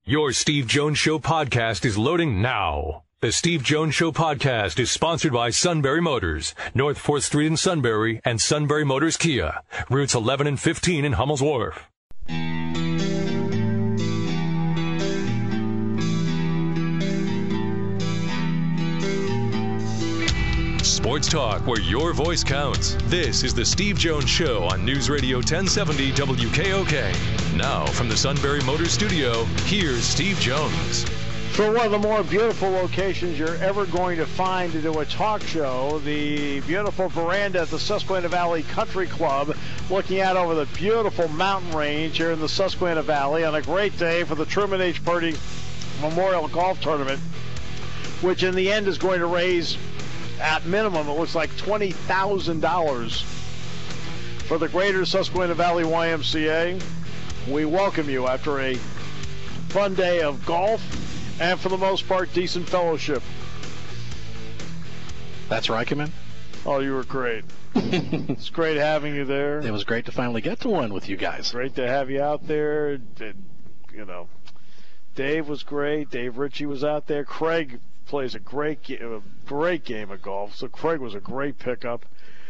Your Steve Jones Show podcast is loading now. The Steve Jones Show podcast is sponsored by Sunbury Motors, North 4th Street in Sunbury, and Sunbury Motors Kia, routes 11 and 15 in Hummel's Wharf. Sports talk where your voice counts. This is the Steve Jones Show on News Radio 1070 WKOK. Now from the Sunbury Motors Studio, here's Steve Jones. For one of the more beautiful locations you're ever going to find to do a talk show, the beautiful veranda at the Susquehanna Valley Country Club, looking out over the beautiful mountain range here in the Susquehanna Valley on a great day for the Truman H. Purdy Memorial Golf Tournament, which in the end is going to raise, at minimum, it looks like $20,000 for the Greater Susquehanna Valley YMCA. We welcome you after a fun day of golf and, for the most part, decent fellowship. That's Reicheman. Oh, you were great. It's great having you there. It was great to finally get to one with you guys. Great to have you out there. Dave was great. Dave Ritchie was out there. Craig plays a great game of golf. So Craig was a great pickup.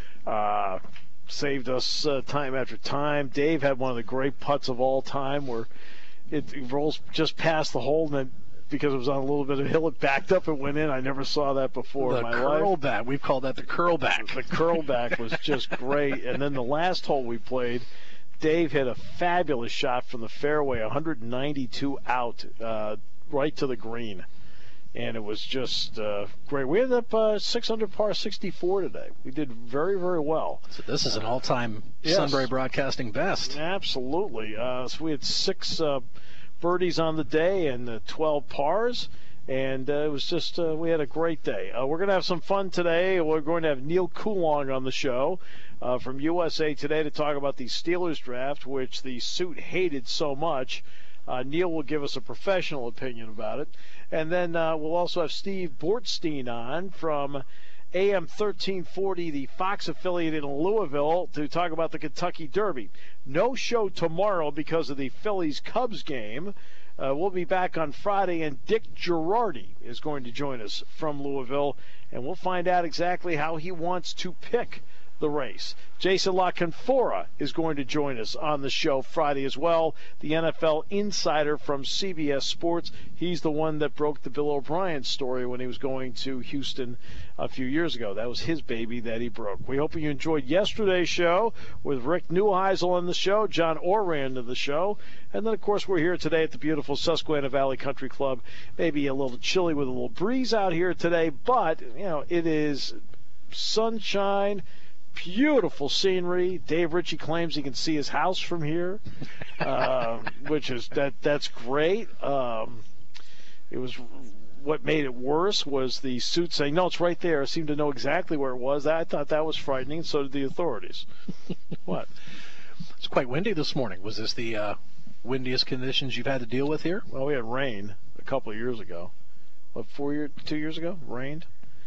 Saved us time after time. Dave had one of the great putts of all time where it rolls just past the hole, and then because it was on a little bit of a hill, it backed up and went in. I never saw that before in my life. The curl back. We've called that the curl back. The curl back was just great. And then the last hole we played, Dave hit a fabulous shot from the fairway, 192 out, right to the green. And it was just great. We ended up 6 under par 64 today. We did very, very well. So this is an all-time Sunbury Broadcasting best. Absolutely. So we had 6 birdies on the day and 12 pars. And it was just, we had a great day. We're going to have some fun today. We're going to have Neil Coulong on the show from USA Today to talk about the Steelers draft, which the suit hated so much. Neil will give us a professional opinion about it. And then we'll also have Steve Bortstein on from AM 1340, the Fox affiliate in Louisville, to talk about the Kentucky Derby. No show tomorrow because of the Phillies-Cubs game. We'll be back on Friday, and Dick Girardi is going to join us from Louisville, and we'll find out exactly how he wants to pick the race. Jason La Canfora is going to join us on the show Friday as well, the NFL insider from CBS Sports. He's the one that broke the Bill O'Brien story when he was going to Houston a few years ago. That was his baby that he broke. We hope you enjoyed yesterday's show with Rick Neuheisel on the show, John Ourand on the show, and then, of course, we're here today at the beautiful Susquehanna Valley Country Club. Maybe a little chilly with a little breeze out here today, but, it is sunshine, beautiful scenery. Dave Ritchie claims he can see his house from here, which is that's great. It was what made it worse was the suit saying, no, it's right there. I seemed to know exactly where it was. I thought that was frightening, and so did the authorities. What? It's quite windy this morning. Was this the windiest conditions you've had to deal with here? Well, we had rain a couple of years ago. 2 years ago? Rained?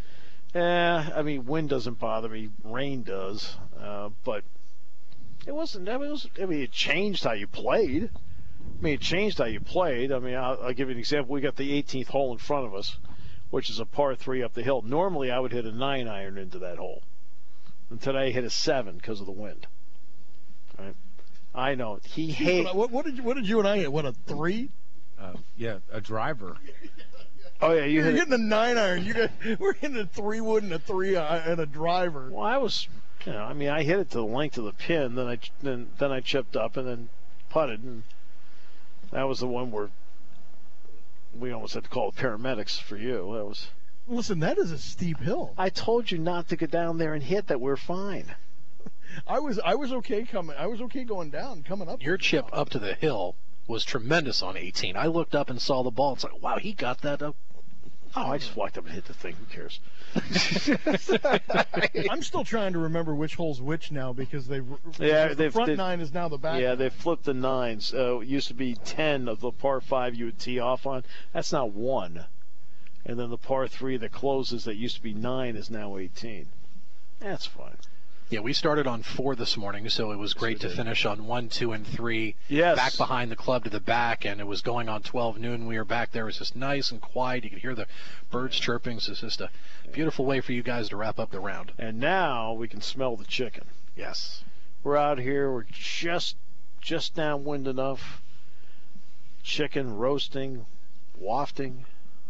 Wind doesn't bother me. Rain does. But it wasn't. It changed how you played. I'll give you an example. We got the 18th hole in front of us, which is a par 3 up the hill. Normally, I would hit a 9-iron into that hole. And today I hit a 7 because of the wind. Right? I know. What did you and I hit? What, a 3? Yeah, a driver. Oh, yeah, you're hitting a 9-iron. We're hitting a 3-wood and a 3 and a driver. Well, I was, I hit it to the length of the pin, then I chipped up and then putted, and that was the one where we almost had to call the paramedics for you. That was. Listen, that is a steep hill. I told you not to go down there and hit. That we're fine. I was okay coming. I was okay going down, coming up. Your chip up to the hill was tremendous on 18. I looked up and saw the ball. It's like, wow, he got that up. Oh, I just walked up and hit the thing. Who cares? I'm still trying to remember which hole's which now because the front 9 is now the back. Yeah, they flipped the 9s. It used to be 10 of the par 5 you would tee off on. That's now 1. And then the par 3 that closes that used to be 9 is now 18. That's fine. Yeah, we started on 4 this morning, so it was great to finish on 1, 2, and 3. Yes. Back behind the club to the back, and it was going on 12 noon. We were back there. It was just nice and quiet. You could hear the birds chirping. So it's just a beautiful way for you guys to wrap up the round. And now we can smell the chicken. Yes. We're out here. We're just downwind enough. Chicken roasting, wafting.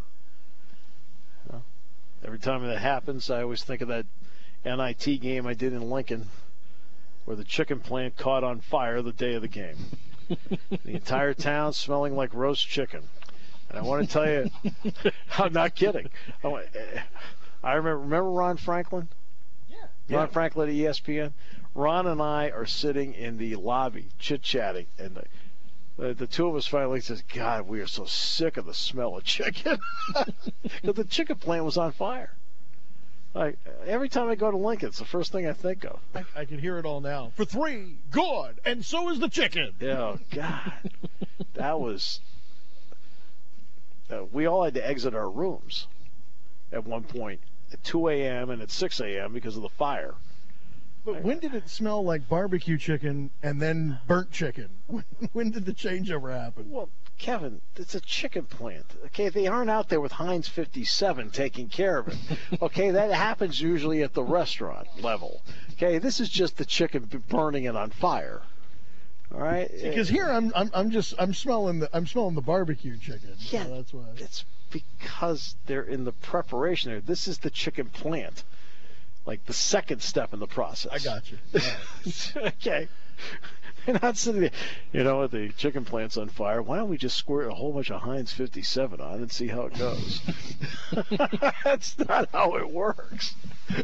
Every time that happens, I always think of that NIT game I did in Lincoln where the chicken plant caught on fire the day of the game. The entire town smelling like roast chicken. And I want to tell you, I'm not kidding. I remember Ron Franklin? Yeah. Ron Franklin at ESPN? Ron and I are sitting in the lobby chit-chatting, and the two of us finally says, God, we are so sick of the smell of chicken. Because the chicken plant was on fire. Like, every time I go to Lincoln, it's the first thing I think of. I can hear it all now. For 3, good, and so is the chicken. Oh, God. That was... we all had to exit our rooms at one point at 2 a.m. and at 6 a.m. because of the fire. But when did it smell like barbecue chicken and then burnt chicken? When did the changeover happen? Well, Kevin, it's a chicken plant. Okay, they aren't out there with Heinz 57 taking care of it. Okay, that happens usually at the restaurant level. Okay, this is just the chicken burning it on fire. All right. Because here I'm smelling the barbecue chicken. Yeah, so that's why. It's because they're in the preparation there. This is the chicken plant, like the second step in the process. I got you. Right. Okay. They're not sitting there. You know what? The chicken plant's on fire. Why don't we just squirt a whole bunch of Heinz 57 on and see how it goes? That's not how it works.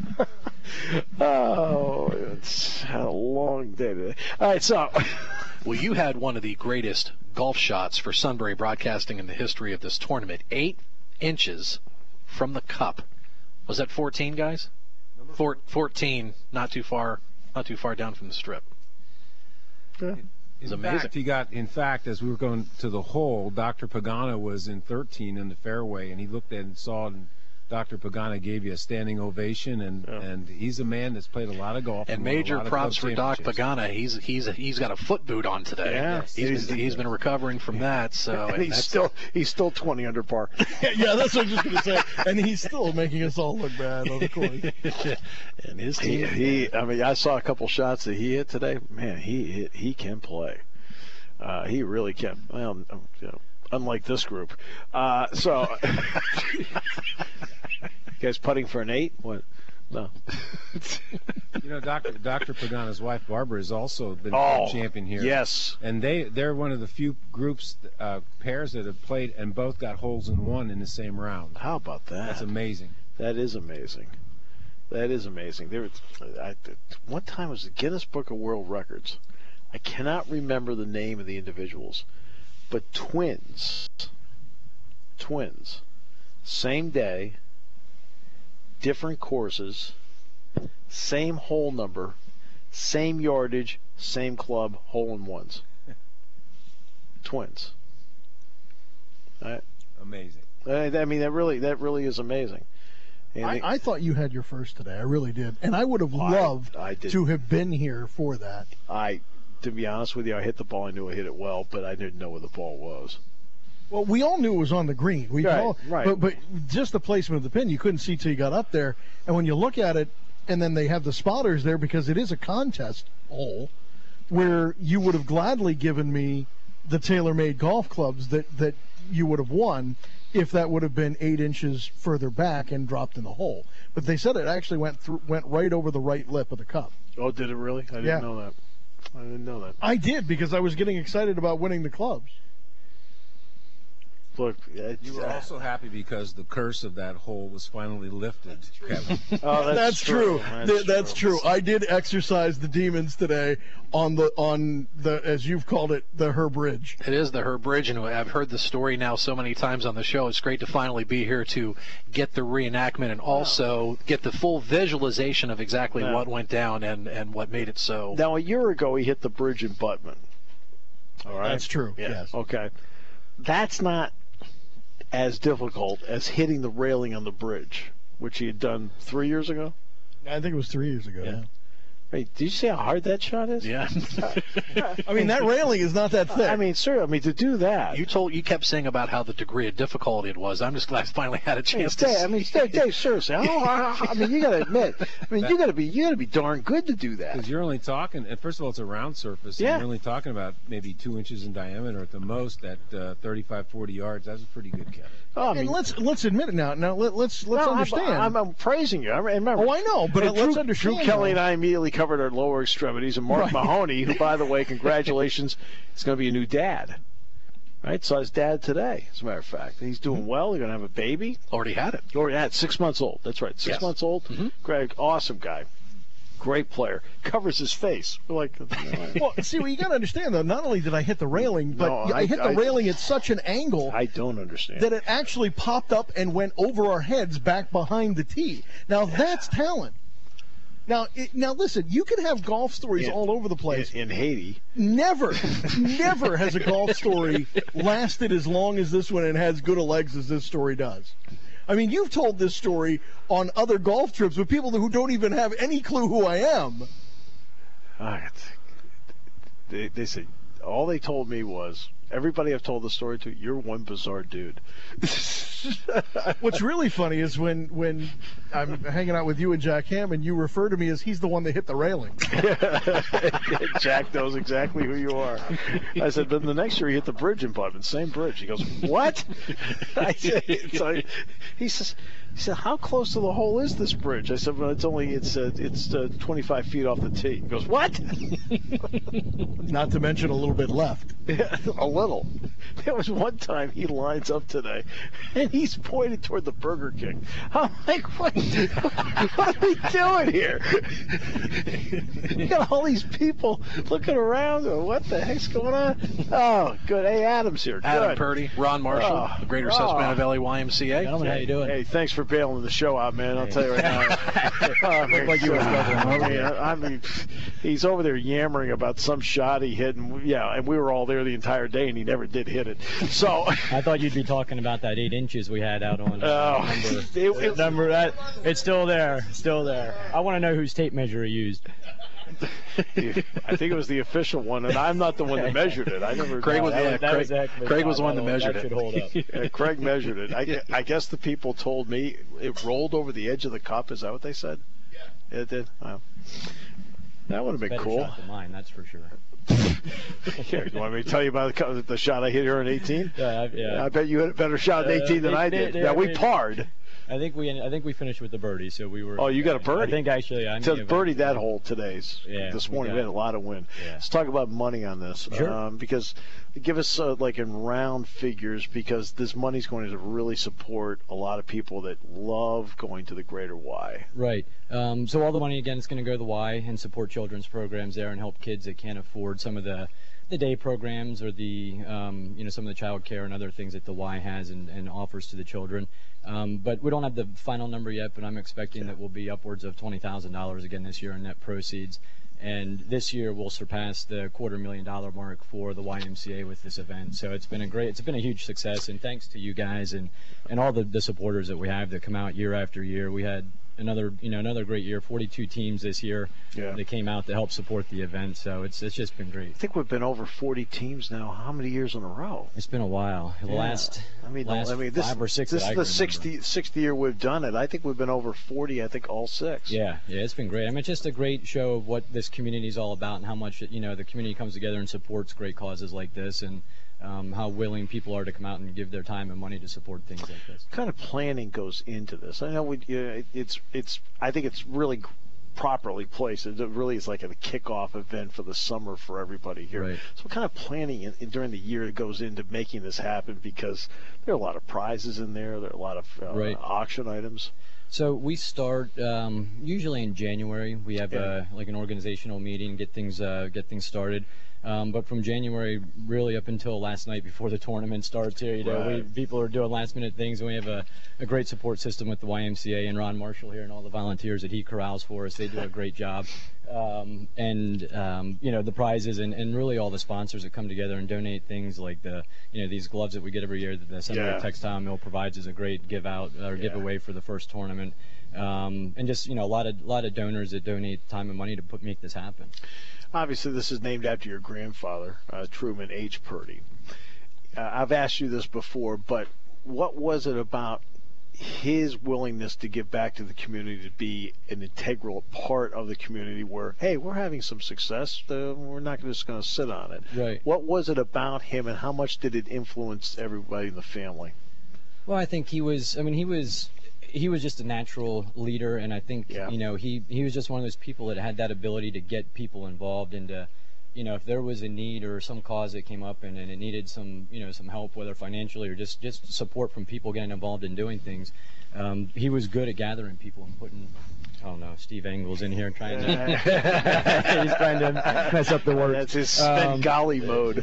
Oh, it's had a long day today. All right, so. Well, you had one of the greatest golf shots for Sunbury Broadcasting in the history of this tournament. 8 inches from the cup. Was that 14, guys? 14, not too far down from the strip. Yeah. In fact, as we were going to the hole, Dr. Pagano was in 13 in the fairway, and he looked at and saw it, and Dr. Pagano gave you a standing ovation, and he's a man that's played a lot of golf. And major props for Doc Pagano. He's got a foot boot on today. Yeah, he's been recovering from that. So and he's still 20 under par. Yeah, that's what I was just going to say. And he's still making us all look bad on the course. And his team. I saw a couple shots that he hit today. Man, he can play. He really can. Well, unlike this group. So, you guys putting for an 8? What? No. Dr. Pagano's wife, Barbara, has also been a champion here. Yes. And they're one of the few groups, pairs that have played and both got holes in one in the same round. How about that? That's amazing. That is amazing. That is amazing. One time it was the Guinness Book of World Records. I cannot remember the name of the individuals, but twins, same day, different courses, same hole number, same yardage, same club, hole-in-ones. Twins. Amazing. I mean, that really is amazing. I thought you had your first today. I really did, and I would have loved to have been here for that. To be honest with you, I hit the ball. I knew I hit it well, but I didn't know where the ball was. Well, we all knew it was on the green. Right. But just the placement of the pin, you couldn't see till you got up there. And when you look at it, and then they have the spotters there because it is a contest hole, where you would have gladly given me the TaylorMade golf clubs that you would have won if that would have been 8 inches further back and dropped in the hole. But they said it actually went right over the right lip of the cup. Oh, did it really? I didn't know that. I didn't know that. I did because I was getting excited about winning the clubs. Look, you were also happy because the curse of that hole was finally lifted, Kevin. Oh, that's true. That's true. I did exercise the demons today on the as you've called it, the Herb Bridge. It is the Herb Bridge, and I've heard the story now so many times on the show. It's great to finally be here to get the reenactment and also get the full visualization of exactly what went down and what made it so. Now, a year ago, he hit the bridge in Buttman. All right. That's true. Yeah. Yes. Okay. That's not as difficult as hitting the railing on the bridge, which he had done 3 years ago. I think it was 3 years ago. Yeah. Wait, did you see how hard that shot is? Yeah. I mean, that railing is not that thick. I mean, sir, to do that. You kept saying about how the degree of difficulty it was. I'm just glad I finally had a chance to. Dave, seriously, I mean, you got to admit, you got to be darn good to do that. Because you're only talking, and first of all, it's a round surface. Yeah. And you're only talking about maybe 2 inches in diameter at the most at 35, 40 yards. That's a pretty good catch. Oh, I mean, and let's admit it now. Now let's understand. I'm praising you. I remember. Oh, I know, but let's understand. Drew Kelly and I immediately covered our lower extremities, and Mark Mahoney, who, by the way, congratulations, is going to be a new dad. Right, saw his dad today, as a matter of fact. He's doing well. They're going to have a baby. Already had it. Already had 6 months old. That's right, 6 months old. Mm-hmm. Greg, awesome guy. Great player. Covers his face. We're like, well, see, what you got to understand, though, not only did I hit the railing, but I hit the railing at such an angle I don't understand that it actually popped up and went over our heads back behind the tee. Now, that's talent. Now, listen, you can have golf stories all over the place. In Haiti. Never has a golf story lasted as long as this one and has good a legs as this story does. I mean, you've told this story on other golf trips with people who don't even have any clue who I am. They said, all they told me was, everybody I've told the story to, you're one bizarre dude. What's really funny is when I'm hanging out with you and Jack Hammond, you refer to me as he's the one that hit the railing. Jack knows exactly who you are. I said, but the next year he hit the bridge in Putman, same bridge. He goes, what? I said, he said, how close to the hole is this bridge? I said, well, it's 25 feet off the tee. He goes, what? Not to mention a little bit left. Yeah, a little. There was one time he lines up today, and he's pointed toward the Burger King. I'm like, what are we doing here? You got all these people looking around. Going, what the heck's going on? Oh, good. Hey, Adam's here. Adam Good. Purdy, Ron Marshall, the Greater Susquehanna Valley YMCA. Gentlemen, how you doing? Hey, thanks for bailing the show out, man. I'll tell you right now. Looked like you were struggling. I mean, he's over there yammering about some shot he hit, and we were all there the entire day, and he never did hit it. So I thought you'd be talking about that 8 inches we had out on it's still there, I want to know whose tape measure he used. I think it was the official one, and I'm not the one that measured it. I never. Craig was the one that measured it. Should hold up. Craig measured it. I guess the people told me it rolled over the edge of the cup. Is that what they said? Yeah. It did. Wow. That would have been better cool. Shot than mine, that's for sure. Here, you want me to tell you about the shot I hit here in 18? Yeah. I bet you had a better shot in 18 than I did. Yeah, we parred. I think we finished with the birdie, so we were. Oh, you got a birdie? I think actually I so birdied that hole today's. Yeah, this morning we had a lot of wind. Yeah. Let's talk about money on this, sure. Because give us like in round figures, because this money's going to really support a lot of people that love going to the Greater Y. Right. So all the money again is going to go to the Y and support children's programs there and help kids that can't afford some of the day programs or the some of the child care and other things that the Y has and offers to the children. But we don't have the final number yet, but I'm expecting that we'll be upwards of $20,000 again this year in net proceeds. And this year we'll surpass the $250,000 mark for the YMCA with this event. So it's been a huge success, and thanks to you guys and all the supporters that we have that come out year after year. We had another great year, 42 teams this year that came out to help support the event. So it's just been great. I think we've been over 40 teams now. How many years in a row? It's been a while. The last 5 or 6. This is the 60th year we've done it. I think we've been over 40. I think all 6. Yeah, it's been great. I mean, it's just a great show of what this community is all about and how much the community comes together and supports great causes like this, and how willing people are to come out and give their time and money to support things like this. What kind of planning goes into this? I know I think it's really properly placed. It really is like a kickoff event for the summer for everybody here. Right. So what kind of planning during the year goes into making this happen? Because there are a lot of prizes in there. There are a lot of auction items. So we start usually in January. We have like an organizational meeting, get things started. But from January really up until last night before the tournament starts here, people are doing last-minute things, and we have a great support system with the YMCA and Ron Marshall here and all the volunteers that he corrals for us. They do a great job. The prizes and really all the sponsors that come together and donate things like these gloves that we get every year that the Sunbury Textile Mill provides as a great giveaway for the first tournament. And just a lot of donors that donate time and money to make this happen. Obviously, this is named after your grandfather, Truman H. Purdy. I've asked you this before, but what was it about his willingness to give back to the community, to be an integral part of the community where, hey, we're having some success, we're not just going to sit on it. Right. What was it about him, and how much did it influence everybody in the family? Well, I think he was just a natural leader, and I think he was just one of those people that had that ability to get people involved and to, if there was a need or some cause that came up and it needed some help, whether financially or just support from people getting involved in doing things, he was good at gathering people and putting. Oh no, Steve Engel's in here trying to he's trying to mess up the work. That's his Svengali mode.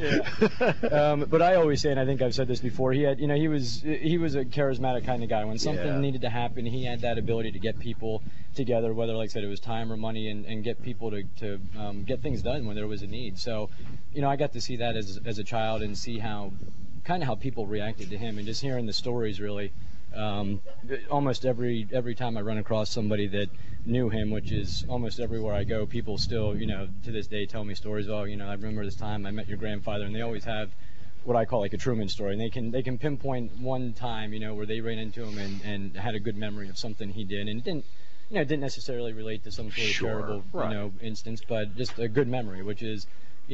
But I always say, and I think I've said this before, he was a charismatic kind of guy. When something needed to happen, he had that ability to get people together, whether, like I said, it was time or money, and get people to get things done when there was a need. So, I got to see that as a child and see how people reacted to him, and just hearing the stories really. Almost every time I run across somebody that knew him, which is almost everywhere I go, people still, to this day tell me stories. Oh, I remember this time I met your grandfather, and they always have what I call like a Truman story, and they can pinpoint one time, where they ran into him and had a good memory of something he did, and it didn't necessarily relate to some sort of terrible, instance, but just a good memory, which is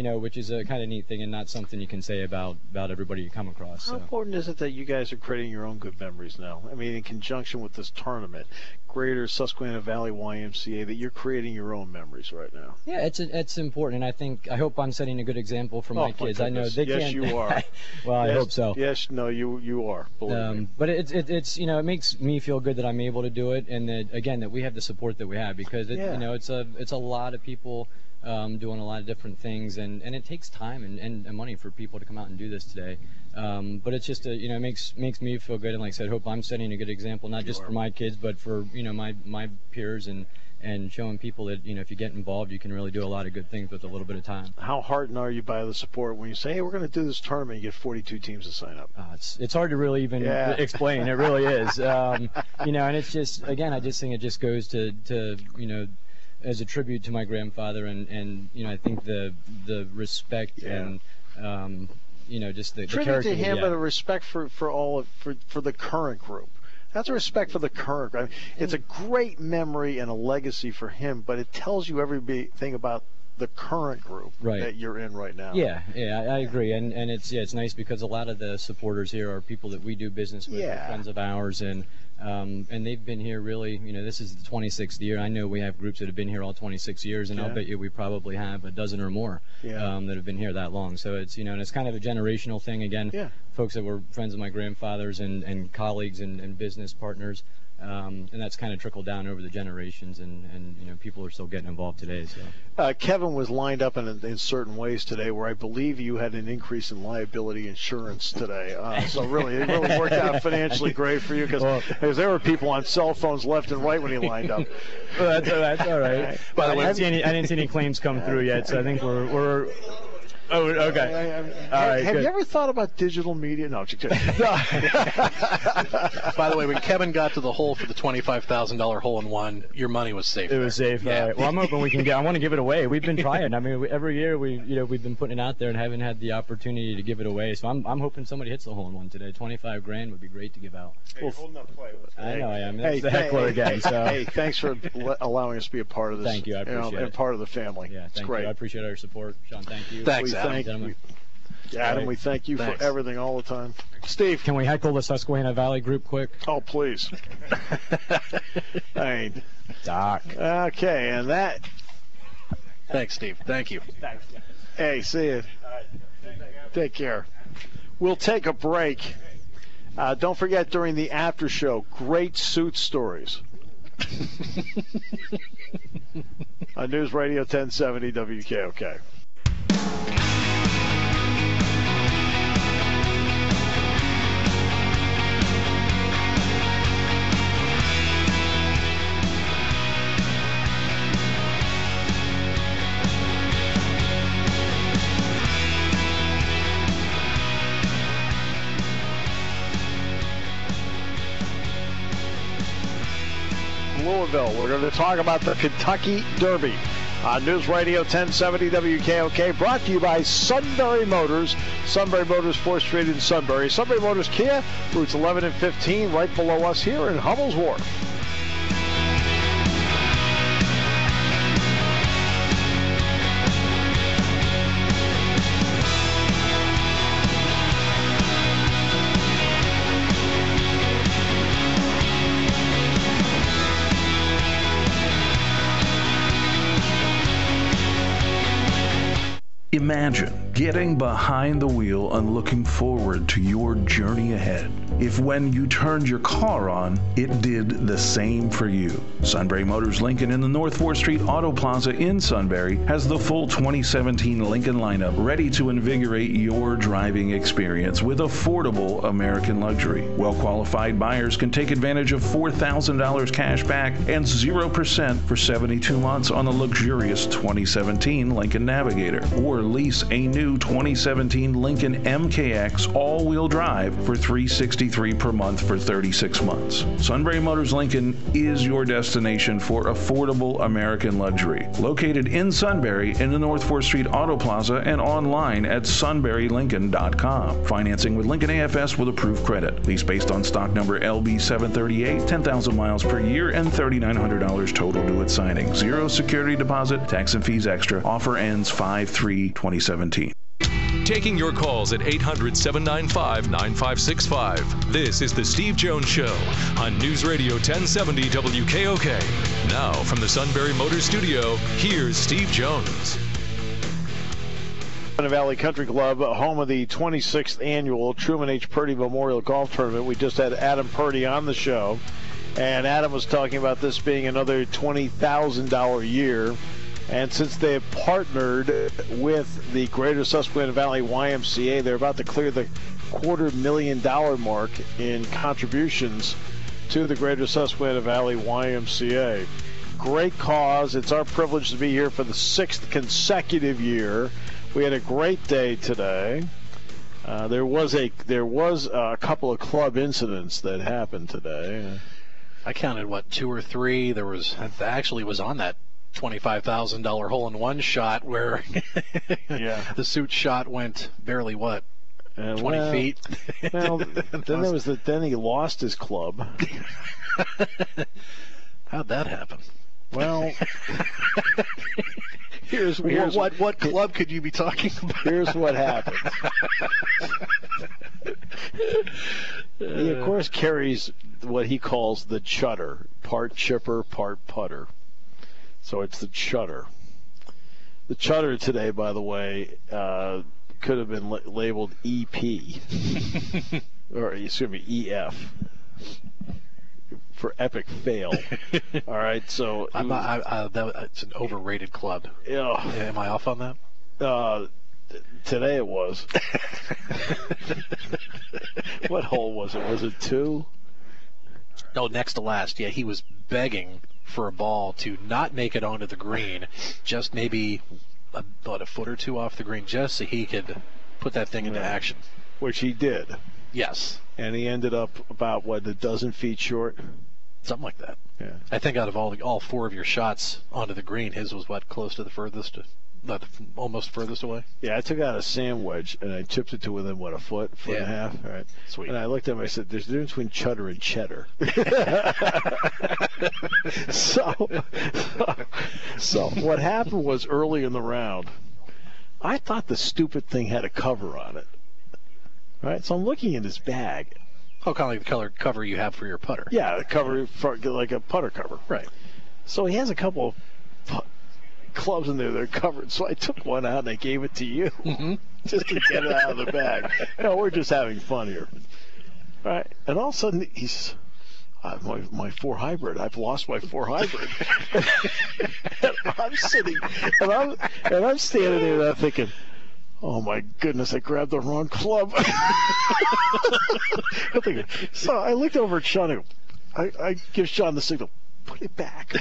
a kind of neat thing and not something you can say about everybody you come across. How important is it that you guys are creating your own good memories now? I mean, in conjunction with this tournament, Greater Susquehanna Valley YMCA, that you're creating your own memories right now. Yeah, it's important, and I hope I'm setting a good example for my kids. I know they can't. Yes, you are. Well, I hope so. Yes, no, you are. Believe me. But it's it makes me feel good that I'm able to do it, and that we have the support that we have, because it's a lot of people. Doing a lot of different things, and it takes time and money for people to come out and do this today. But it's just it makes me feel good, and like I said, hope I'm setting a good example, not just for my kids, but for my peers, and showing people that if you get involved, you can really do a lot of good things with a little bit of time. How heartened are you by the support when you say, hey, we're going to do this tournament, you get 42 teams to sign up? It's hard to really even explain. It really is. And it's just, again, I just think it just goes to as a tribute to my grandfather, and I think the respect and just the tribute character to him, but a respect for the current group. That's a respect for the current. I mean, it's a great memory and a legacy for him, but it tells you everything about the current group that you're in right now. Yeah, I agree, and it's nice because a lot of the supporters here are people that we do business with, friends of ours, and they've been here really. This is the 26th year. I know we have groups that have been here all 26 years, and I'll bet you we probably have a dozen or more that have been here that long. So it's and it's kind of a generational thing again. Yeah. Folks that were friends of my grandfather's and colleagues and business partners. And that's kind of trickled down over the generations, and people are still getting involved today. So Kevin was lined up in certain ways today, where I believe you had an increase in liability insurance today. So it really worked out financially great for you, because there were people on cell phones left and right when he lined up. Well, that's all right. By the way, I didn't see any claims come through yet, so I think we're. Oh, okay. All right. Have you ever thought about digital media? No, just kidding. By the way, when Kevin got to the hole for the $25,000 hole-in-one, your money was safe. It was safe. Yeah. All right. Well, I'm hoping we can I want to give it away. We've been trying. I mean, every year we've been putting it out there and haven't had the opportunity to give it away. So I'm hoping somebody hits the hole-in-one today. $25,000 would be great to give out. Hey, you're holding up play. I know I am. That's the heckler again. So. Hey, thanks for allowing us to be a part of this. Thank you. I appreciate it. And part of the family. Yeah, it's thank great. you. I appreciate all your support. Sean, thank you. Thanks, Adam. Adam, we thank you for everything all the time. Steve. Can we heckle the Susquehanna Valley group quick? Oh, please. I mean, Doc. Okay, and that. Thanks, Steve. Thank you. Thanks. Hey, see you. Take care. We'll take a break. Don't forget, during the after show, great suit stories. On News Radio 1070 WKOK. Louisville. We're going to talk about the Kentucky Derby on News Radio 1070 WKOK, brought to you by Sunbury Motors. Sunbury Motors, 4th Street in Sunbury. Sunbury Motors Kia, routes 11 and 15, right below us here in Hummel's Wharf. Imagine getting behind the wheel and looking forward to your journey ahead. If when you turned your car on, it did the same for you. Sunbury Motors Lincoln in the North 4th Street Auto Plaza in Sunbury has the full 2017 Lincoln lineup ready to invigorate your driving experience with affordable American luxury. Well-qualified buyers can take advantage of $4,000 cash back and 0% for 72 months on the luxurious 2017 Lincoln Navigator, or lease a new 2017 Lincoln MKX all-wheel drive for $363 per month for 36 months. Sunbury Motors Lincoln is your destination for affordable American luxury. Located in Sunbury in the North 4th Street Auto Plaza and online at sunburylincoln.com. Financing with Lincoln AFS with approved credit. Lease based on stock number LB738, 10,000 miles per year and $3,900 total due at signing. Zero security deposit, tax and fees extra. Offer ends 5/3/2017. Taking your calls at 800-795-9565. This is The Steve Jones Show on News Radio 1070 WKOK. Now, from the Sunbury Motors Studio, here's Steve Jones. Valley Country Club, home of the 26th annual Truman H. Purdy Memorial Golf Tournament. We just had Adam Purdy on the show, and Adam was talking about this being another $20,000 year. And since they have partnered with the Greater Susquehanna Valley YMCA, they're about to clear the $250,000 mark in contributions to the Greater Susquehanna Valley YMCA. Great cause. It's our privilege to be here for the 6th consecutive year. We had a great day today. There was a couple of club incidents that happened today. I counted, 2 or 3. There was, actually was on that $25,000 hole-in-one shot where the suit shot went barely 20 feet. Well, then he lost his club. How'd that happen? Well, here's what club could you be talking about? Here's what happened. He of course carries what he calls the chutter, part chipper, part putter. So it's the chutter. The chutter today, by the way, could have been labeled EP, or excuse me, EF, for epic fail. All right, so it's an overrated club. Yeah. Am I off on that? Today it was. What hole was it? Was it 2? No, next to last. Yeah, he was begging for a ball to not make it onto the green, just maybe about a foot or 2 off the green, just so he could put that thing into action. Which he did. Yes. And he ended up about, a dozen feet short? Something like that. Yeah. I think out of all 4 of your shots onto the green, his was close to the furthest, almost furthest away? Yeah, I took out a sand wedge and I chipped it to within, a foot and a half. All right. Sweet. And I looked at him and I said, there's a difference between chutter and cheddar. So what happened was, early in the round, I thought the stupid thing had a cover on it. Right? So I'm looking in his bag. Oh, kind of like the color cover you have for your putter. Yeah, the cover, like a putter cover. Right. So he has a couple of clubs in there that are covered. So I took one out and I gave it to you, just to get it out of the bag. We're just having fun here. Right. And all of a sudden, he's, my 4 hybrid. I've lost my 4 hybrid. And I'm sitting, and I'm standing there and I'm thinking, oh my goodness, I grabbed the wrong club. So I looked over at Sean and I give Sean the signal, put it back.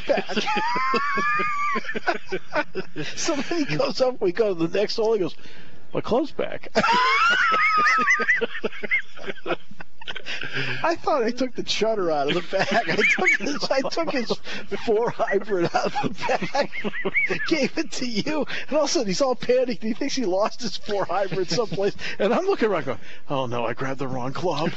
So then he goes up, we go to the next hole, he goes, my club's back. I thought I took the shutter out of the bag. I took his 4 hybrid out of the bag, gave it to you, and all of a sudden he's all panicked. He thinks he lost his 4 hybrid someplace, and I'm looking around going, oh no, I grabbed the wrong club.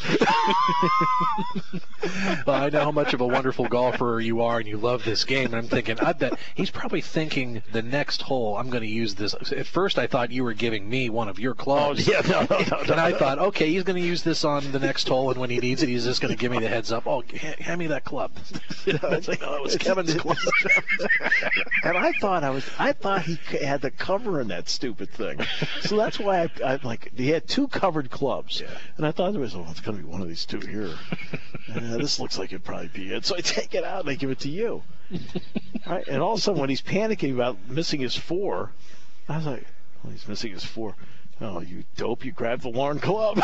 Well, I know how much of a wonderful golfer you are, and you love this game, and I'm thinking, I bet he's probably thinking the next hole I'm going to use this. At first I thought you were giving me one of your clubs. Oh, yeah, no. And I thought, okay, he's going to use this on the next hole, and when he needs it, he's just going to give me the heads up. Oh, hand me that club. It's like, oh, it was Kevin's club. And I thought he had the cover in that stupid thing. So that's why I like, he had 2 covered clubs. Yeah. And I thought, it's going to be one of these 2 here. This looks like it'd probably be it. So I take it out and I give it to you. Right? And all of a sudden, when he's panicking about missing his 4, I was like, well, he's missing his 4. Oh, you dope, you grabbed the wrong club.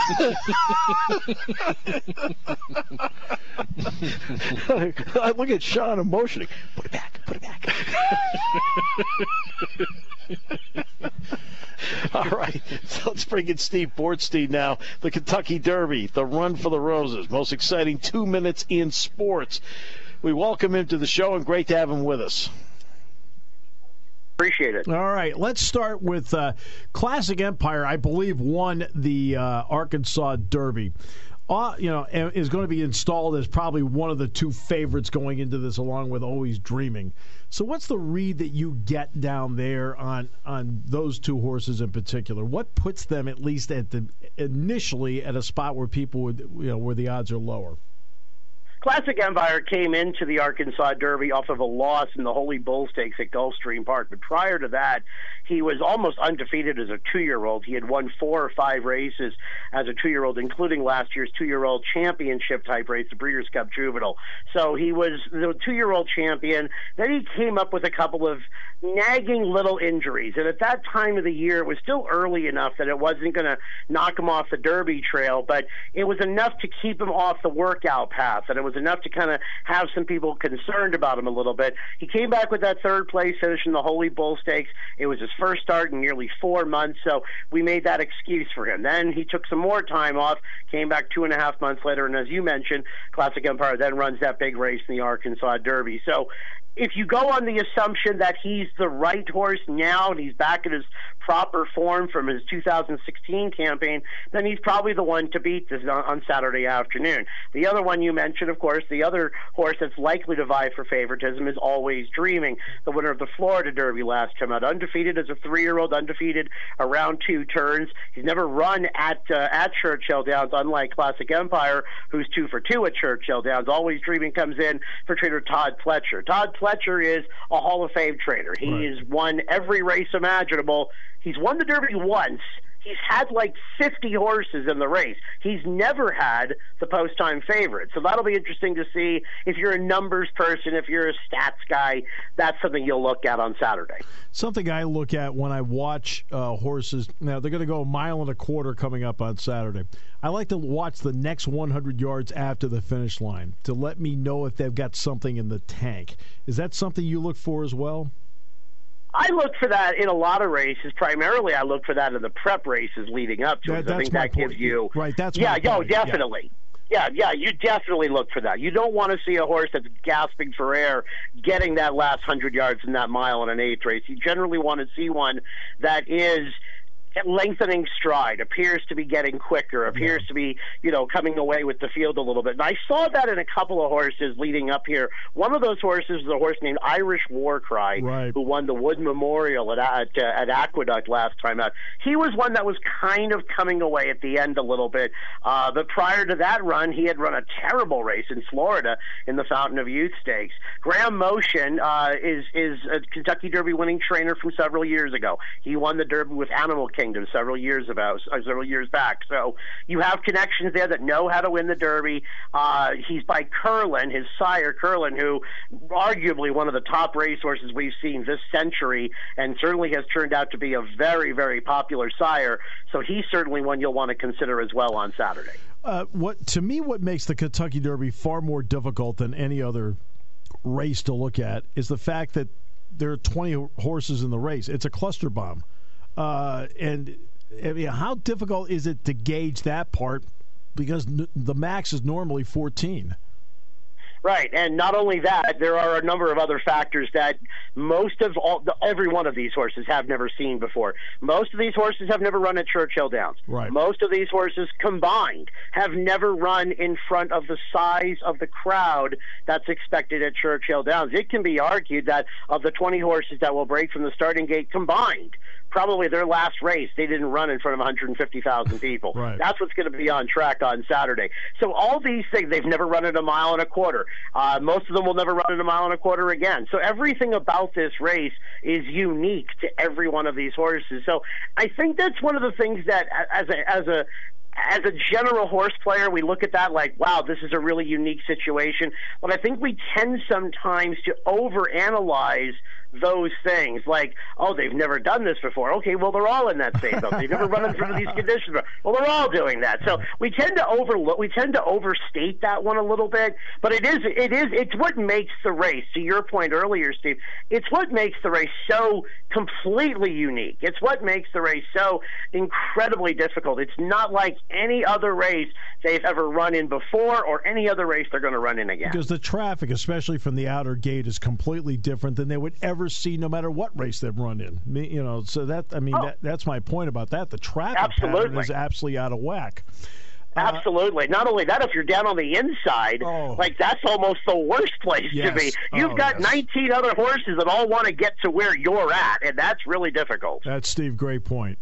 I look at Sean emotioning. Put it back, put it back. All right, so let's bring in Steve Bortstein now. The Kentucky Derby, the Run for the Roses, most exciting 2 minutes in sports. We welcome him to the show, and great to have him with us. Appreciate it. All right, let's start with Classic Empire. I believe won the Arkansas Derby. Is going to be installed as probably one of the 2 favorites going into this, along with Always Dreaming. So, what's the read that you get down there on those 2 horses in particular? What puts them at least initially at a spot where people would, where the odds are lower? Classic Empire came into the Arkansas Derby off of a loss in the Holy Bull Stakes at Gulfstream Park. But prior to that, he was almost undefeated as a 2-year-old. He had won 4 or 5 races as a 2-year-old, including last year's 2-year-old championship-type race, the Breeders' Cup Juvenile. So he was the 2-year-old champion. Then he came up with a couple of nagging little injuries. And at that time of the year, it was still early enough that it wasn't going to knock him off the Derby trail, but it was enough to keep him off the workout path, and it was enough to kind of have some people concerned about him a little bit. He came back with that 3rd place finish in the Holy Bull Stakes. It was his first start in nearly 4 months, so we made that excuse for him. Then he took some more time off, came back 2.5 months later, and as you mentioned, Classic Empire then runs that big race in the Arkansas Derby. So if you go on the assumption that he's the right horse now and he's back in his proper form from his 2016 campaign, then he's probably the one to beat this on Saturday afternoon. The other one you mentioned, of course, the other horse that's likely to vie for favoritism is Always Dreaming, the winner of the Florida Derby last time out. Undefeated as a 3-year-old, undefeated around 2 turns. He's never run at Churchill Downs, unlike Classic Empire, who's 2 for 2 at Churchill Downs. Always Dreaming comes in for trainer Todd Pletcher. Todd Pletcher is a Hall of Fame trainer. He has won every race imaginable. He's won the Derby once. He's had like 50 horses in the race. He's never had the post-time favorite. So that'll be interesting to see. If you're a numbers person, if you're a stats guy, that's something you'll look at on Saturday. Something I look at when I watch horses. Now, they're going to go 1.25 miles coming up on Saturday. I like to watch the next 100 yards after the finish line to let me know if they've got something in the tank. Is that something you look for as well? I look for that in a lot of races. Primarily, I look for that in the prep races leading up to it. I think that gives you That's definitely. Yeah, you definitely look for that. You don't want to see a horse that's gasping for air getting that last 100 yards in that 1 1/8 race. You generally want to see one that is lengthening stride, appears to be getting quicker, appears to be, coming away with the field a little bit. And I saw that in a couple of horses leading up here. One of those horses was a horse named Irish Warcry, who won the Wood Memorial at Aqueduct last time out. He was one that was kind of coming away at the end a little bit. But prior to that run, he had run a terrible race in Florida in the Fountain of Youth Stakes. Graham Motion is a Kentucky Derby winning trainer from several years ago. He won the Derby with Animal Kingdom several years back. So you have connections there that know how to win the Derby. He's by Curlin, his sire Curlin, who arguably one of the top racehorses we've seen this century, and certainly has turned out to be a very, very popular sire. So he's certainly one you'll want to consider as well on Saturday. What makes the Kentucky Derby far more difficult than any other race to look at is the fact that there are 20 horses in the race. It's a cluster bomb. And I mean, how difficult is it to gauge that part because the max is normally 14. Right, and not only that, there are a number of other factors that every one of these horses have never seen before. Most of these horses have never run at Churchill Downs. Right. Most of these horses combined have never run in front of the size of the crowd that's expected at Churchill Downs. It can be argued that of the 20 horses that will break from the starting gate combined, probably their last race, they didn't run in front of 150,000 people. Right. That's what's going to be on track on Saturday. So all these things, they've never run at 1.25 miles. Most of them will never run at 1.25 miles again. So everything about this race is unique to every one of these horses. So I think that's one of the things that, as a general horse player, we look at that like, wow, this is a really unique situation. But I think we tend sometimes to overanalyze those things, like, oh, they've never done this before. Okay, well, they're all in that same zone. They've never run in front of these conditions before. Well, they're all doing that. So we tend to overstate that one a little bit. But it's what makes the race. To your point earlier, Steve, it's what makes the race so completely unique. It's what makes the race so incredibly difficult. It's not like any other race they've ever run in before, or any other race they're going to run in again. Because the traffic, especially from the outer gate, is completely different than they would ever see no matter what race they've run in. So that's my point about that. The traffic pattern is absolutely out of whack. Absolutely. Not only that, if you're down on the inside, that's almost the worst place to be. You've got 19 other horses that all want to get to where you're at, and that's really difficult. That's Steve. Great point.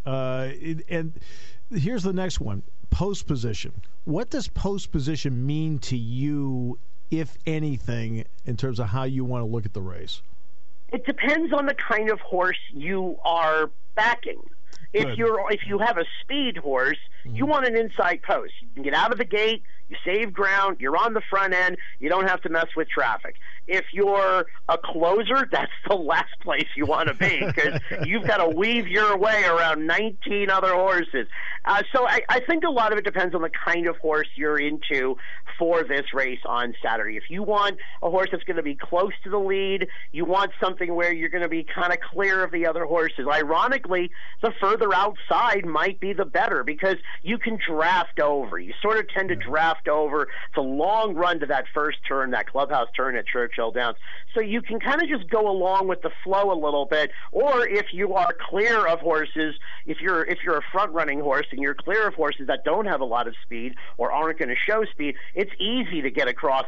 And here's the next one. Post position. What does post position mean to you, if anything, in terms of how you want to look at the race? It depends on the kind of horse you are backing. If you have a speed horse, you want an inside post. You can get out of the gate, you save ground, you're on the front end, you don't have to mess with traffic. If you're a closer, that's the last place you want to be, because you've got to weave your way around 19 other horses. So I think a lot of it depends on the kind of horse you're into for this race on Saturday. If you want a horse that's going to be close to the lead, you want something where you're going to be kind of clear of the other horses. Ironically, the further outside might be the better, because you can draft over. You sort of tend to draft over. It's a long run to that first turn, that clubhouse turn at Churchill Downs. So you can kind of just go along with the flow a little bit. Or if you are clear of horses, if you're a front-running horse and you're clear of horses that don't have a lot of speed or aren't going to show speed, it's easy to get across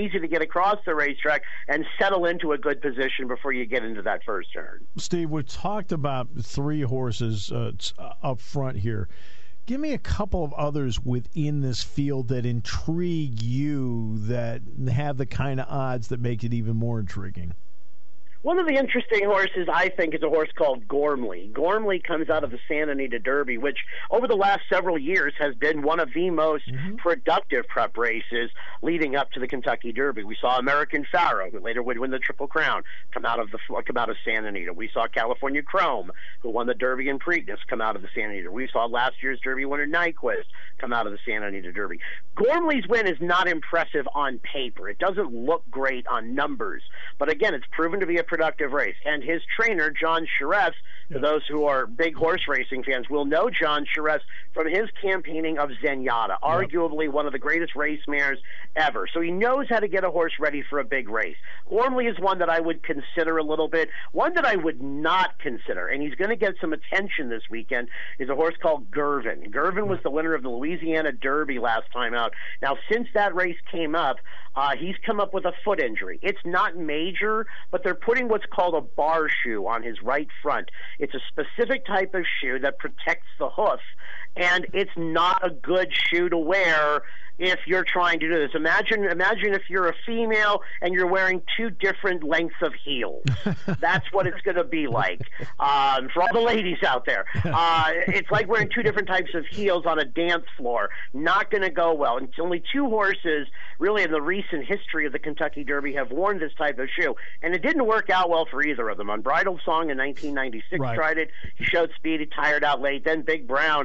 the racetrack and settle into a good position before you get into that first turn. Steve, we talked about 3 horses up front here. Give me a couple of others within this field that intrigue you, that have the kind of odds that make it even more intriguing. One of the interesting horses, I think, is a horse called Gormley. Gormley comes out of the Santa Anita Derby, which over the last several years has been one of the most productive prep races leading up to the Kentucky Derby. We saw American Pharaoh, who later would win the Triple Crown, come out of Santa Anita. We saw California Chrome, who won the Derby and Preakness, come out of the Santa Anita. We saw last year's Derby winner Nyquist come out of the Santa Anita Derby. Gormley's win is not impressive on paper. It doesn't look great on numbers, but again, it's proven to be a productive race. And his trainer, John Sharef, for those who are big horse racing fans, will know John Sharef from his campaigning of Zenyatta, arguably one of the greatest race mares ever. So he knows how to get a horse ready for a big race. Gormley is one that I would consider a little bit. One that I would not consider, and he's going to get some attention this weekend, is a horse called Gervin. Gervin was the winner of the Louisiana Derby last time out. Now, since that race came up, he's come up with a foot injury. It's not major, but they're putting what's called a bar shoe on his right front. It's a specific type of shoe that protects the hoof, and it's not a good shoe to wear if you're trying to do this. Imagine if you're a female and you're wearing 2 different lengths of heels. That's what it's going to be like for all the ladies out there. It's like wearing 2 different types of heels on a dance floor. Not going to go well. And only 2 horses, really, in the recent history of the Kentucky Derby have worn this type of shoe, and it didn't work out well for either of them. Unbridled Song in 1996 tried it. He showed speed. He tired out late. Then Big Brown, who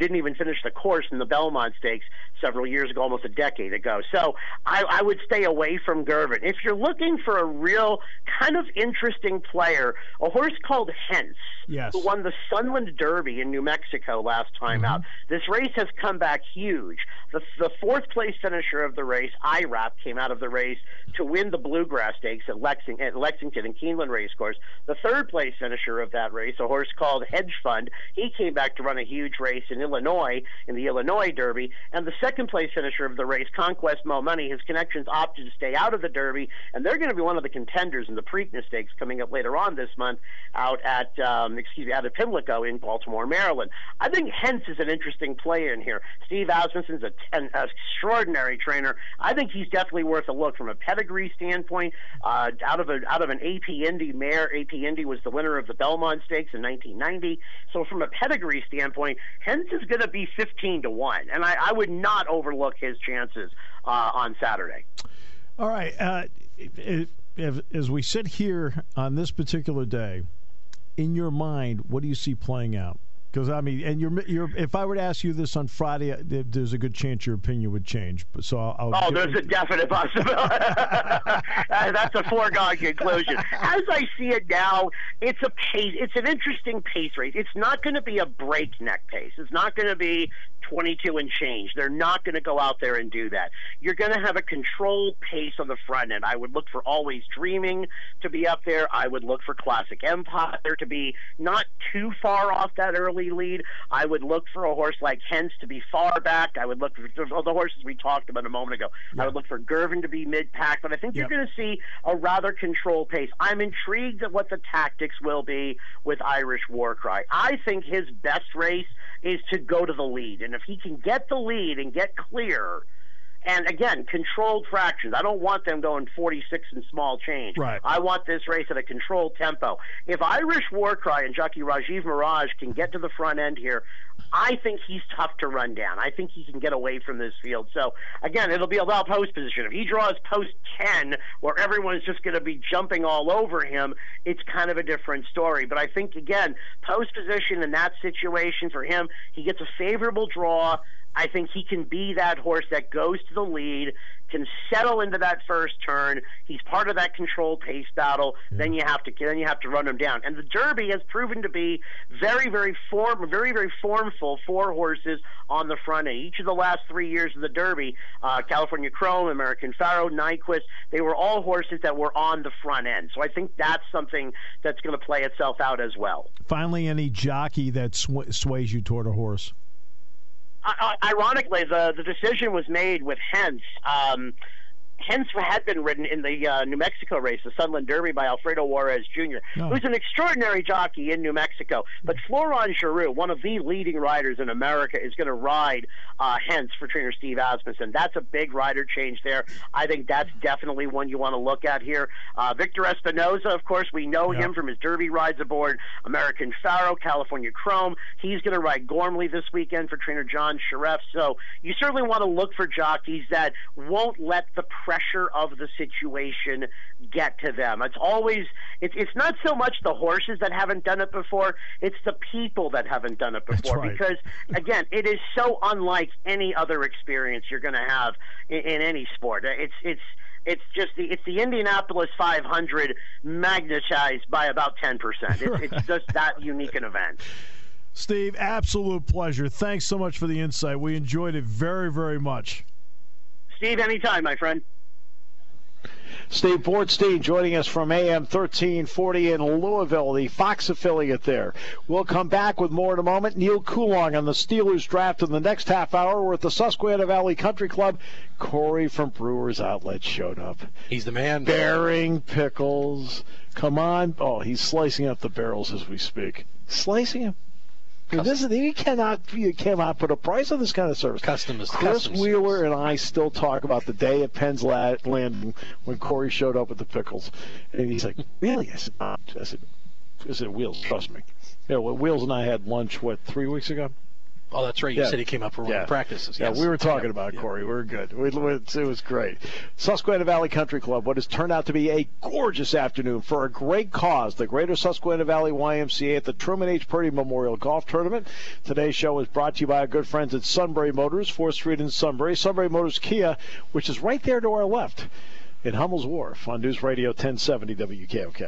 didn't even finish the course in the Belmont Stakes several years ago, almost a decade ago. So I would stay away from Gervin. If you're looking for a real kind of interesting player, a horse called Hence, who won the Sunland Derby in New Mexico last time out. This race has come back huge. The fourth place finisher of the race, IRAP, came out of the race to win the Bluegrass Stakes at Lexington and Keeneland Racecourse. The third place finisher of that race, a horse called Hedge Fund, he came back to run a huge race in Illinois, in the Illinois Derby. And the second place finisher of the race, Conquest Mo Money, his connections opted to stay out of the Derby, and they're going to be one of the contenders in the Preakness Stakes coming up later on this month out at out of Pimlico in Baltimore, Maryland. I think Hence is an interesting player in here. Steve Asmussen's an extraordinary trainer. I think he's definitely worth a look from a pedigree standpoint. Out of an AP Indy mare, AP Indy was the winner of the Belmont Stakes in 1990. So from a pedigree standpoint, Hence is going to be 15-1, and I would not overlook his chances on Saturday. All right. As we sit here on this particular day, in your mind, what do you see playing out? Because I mean, and if I were to ask you this on Friday, there's a good chance your opinion would change. So there's a definite possibility. That's a foregone conclusion. As I see it now, it's a pace. It's an interesting pace race. It's not going to be a breakneck pace. It's not going to be 22 and change. They're not going to go out there and do that. You're going to have a controlled pace on the front end. I would look for Always Dreaming to be up there. I would look for Classic Empire to be not too far off that early lead. I would look for a horse like Hence to be far back. I would look for the horses we talked about a moment ago. I would look for Gervin to be mid-pack, but I think you're going to see a rather controlled pace. I'm intrigued at what the tactics will be with Irish Warcry. I think his best race is to go to the lead, and if he can get the lead and get clear, and again, controlled fractions. I don't want them going 46 and small change. Right. I want this race at a controlled tempo. If Irish Warcry and jockey Rajiv Mirage can get to the front end here, I think he's tough to run down. I think he can get away from this field. So, again, it'll be about post position. If he draws post 10, where everyone's just going to be jumping all over him, it's kind of a different story. But I think, again, post position in that situation for him, he gets a favorable draw. I think he can be that horse that goes to the lead, can settle into that first turn. He's part of that controlled pace battle. Then you have to run him down. And the Derby has proven to be very, very formful for horses on the front end. Each of the last 3 years of the Derby, California Chrome, American Pharaoh, Nyquist, they were all horses that were on the front end. So I think that's something that's going to play itself out as well. Finally, any jockey that sways you toward a horse? Ironically, the decision was made with Hence. Hence had been ridden in the New Mexico race, the Sunland Derby, by Alfredo Juarez Jr., who's an extraordinary jockey in New Mexico. But Florent Geroux, one of the leading riders in America, is going to ride Hence for trainer Steve Asmussen. That's a big rider change there. I think that's definitely one you want to look at here. Victor Espinoza, of course, we know him from his Derby rides aboard American Pharaoh, California Chrome. He's going to ride Gormley this weekend for trainer John Sharef. So you certainly want to look for jockeys that won't let the pressure of the situation get to them. It's not so much the horses that haven't done it before, it's the people that haven't done it before. Right. Because again, it is so unlike any other experience you're going to have in any sport. It's the Indianapolis 500 magnetized by about 10%. It's just that unique an event. Steve, absolute pleasure. Thanks so much for the insight. We enjoyed it very, very much. Steve, anytime, my friend. Steve Bornstein joining us from AM 1340 in Louisville, the Fox affiliate there. We'll come back with more in a moment. Neil Coulon on the Steelers draft in the next half hour. We're at the Susquehanna Valley Country Club. Corey from Brewers Outlet showed up. He's the man. Bearing pickles. Come on. Oh, he's slicing up the barrels as we speak. Slicing them. You cannot put a price on this kind of service. Chris Wheeler and I still talk about the day at Penn's Landing when Corey showed up with the pickles. And he's like, really? I said, Wheels, trust me. Wheels and I had lunch, 3 weeks ago? Oh, that's right. You said he came up for one of the practices. Yes. Yeah, we were talking about Corey. We were good. It was great. Susquehanna Valley Country Club, what has turned out to be a gorgeous afternoon for a great cause, the Greater Susquehanna Valley YMCA at the Truman H. Purdy Memorial Golf Tournament. Today's show is brought to you by our good friends at Sunbury Motors, 4th Street in Sunbury. Sunbury Motors Kia, which is right there to our left in Hummel's Wharf on News Radio 1070 WKOK.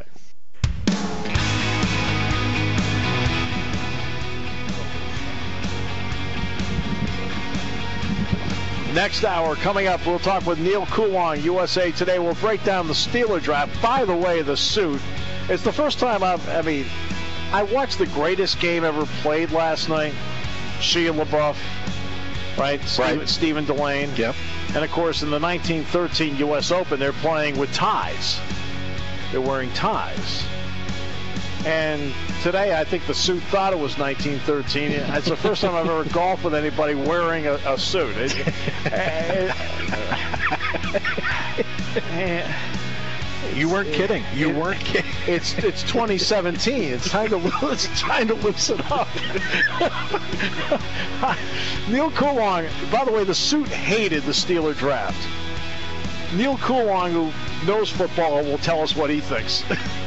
Next hour, coming up, we'll talk with Neil Coulon, USA Today. We'll break down the Steeler draft. By the way, the suit. It's the first time I watched the greatest game ever played last night. Shia LaBeouf, right? Stephen Delane. Yep. And, of course, in the 1913 U.S. Open, they're playing with ties. They're wearing ties. And today, I think the suit thought it was 1913. It's the first time I've ever golfed with anybody wearing a suit. You weren't kidding. You weren't kidding. It's 2017. It's time to loosen up. Neil Coulon, by the way, the suit hated the Steeler draft. Neil Coulon, who knows football, will tell us what he thinks.